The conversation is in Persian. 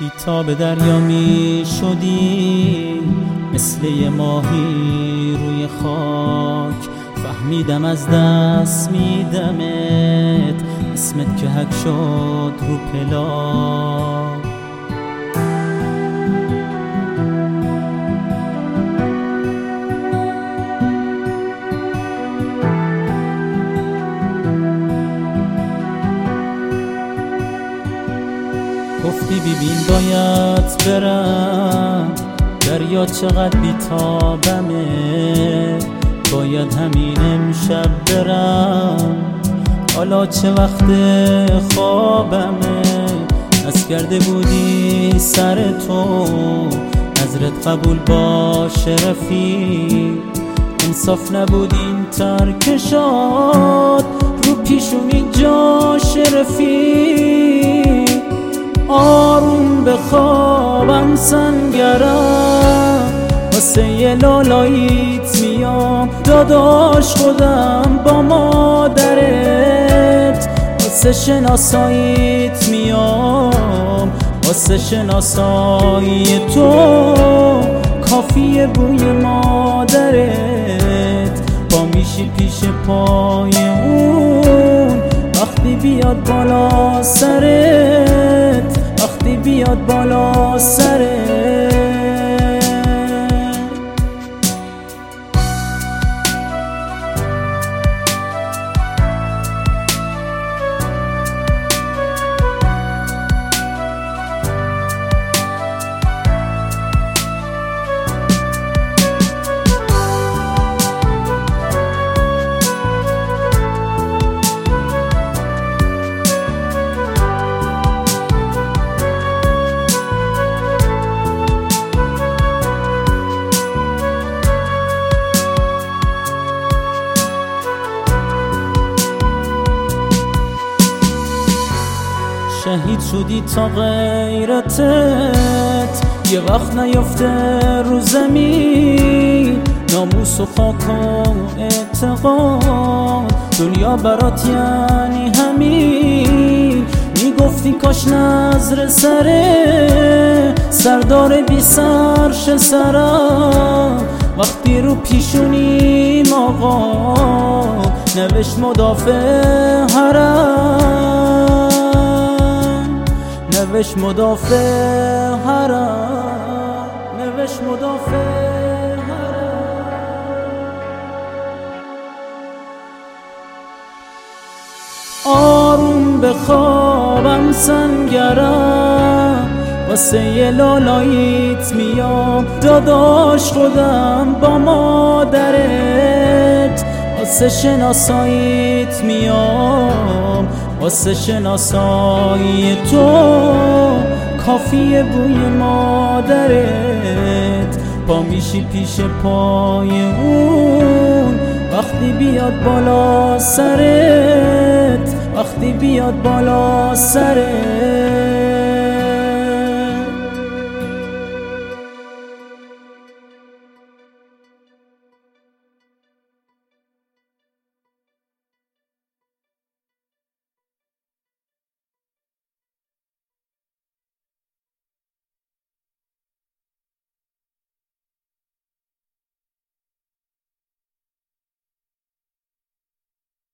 تا به دریا می شدی مثل یه ماهی روی خاک، فهمیدم از دست میدمت، اسمت که حک شد رو پلاک. گفتی بیبین باید برم، دریا چقدر بیتابمه، باید همین امشب برم، حالا چه وقت خوابمه. از کرده بودی سر تو، نظرت قبول باشه رفیق، انصاف نبود این ترکشات رو پیشونی جاش رفیق. آروم بخوابم سنگرم، واسه یه لالاییت میام داداش خودم با مادرت، واسه شناساییت میام، واسه شناسایی تو کافیه بوی مادرت، با میشی پیش پای اون وقتی بیاد بالا سرت، وقتی بیاد بالا سرت. شهید شدی تا غیرتت یه وقت نیفته رو زمین، ناموس و خاک و اعتقاد دنیا برات یعنی همین. میگفتی کاش نظر سره سردار بی سرش سرم، وقتی رو پیشونیم آقا نوشت مدافع حرم، نوشت مدافع حرم، نوشت مدافع حرم. آروم بخوابم سنگرم، واسه یه لالاییت میام داداش خودم با مادرت، واسه شناساییت میام، واسه شناسایی تو کافیه بوی مادرت، پا میشی پیش پای اون وقتی بیاد بالا سرت، وقتی بیاد بالا سرت.